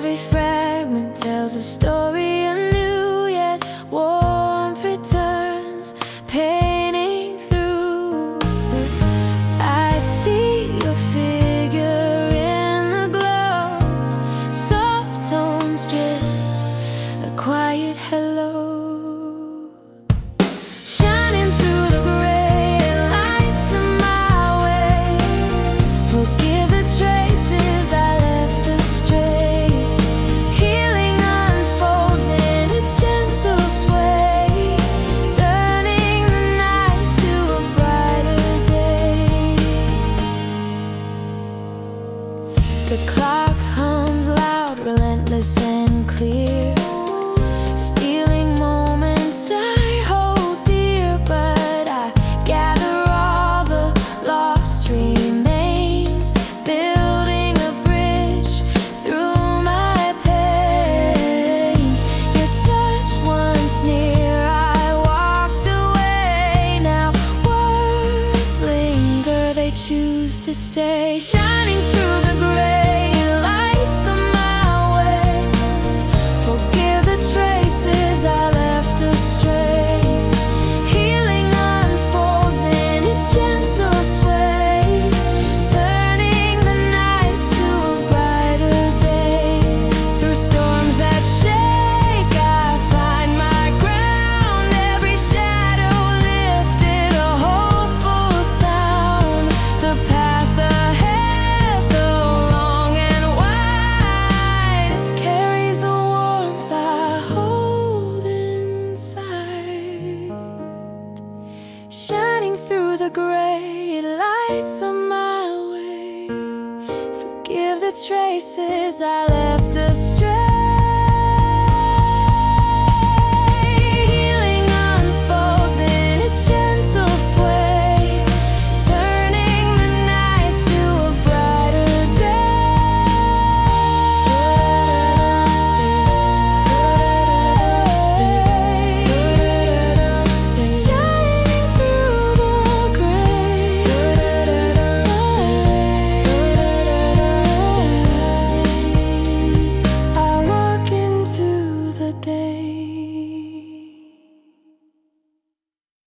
Every fragment tells a story anew, yet warmth returns, painting through. I see your figure in the glow, soft tones drip, a quiet hello. Shining through the gray, it lights up my way. Forgive the traces I left astray. Healing unfolds in its gentle sway, turning the night to a brighter day. The clock hums loud, relentless and clear, stealing moments I hold dear. But I gather all the lost remains, building a bridge through my pains. Your touch once near, I walked away. Now words linger, they choose to stay. Shining through the gray, it lights up my way. Forgive the traces I left astray. Healing unfolds in its gentle sway, turning the night to a brighter day. Through storms that shake, I find my ground. Every shadow lifted, a hopeful sound. The path ahead, though long and wide, carries the warmth I hold inside. Shining through the gray, it lights up my way. Forgive the traces I left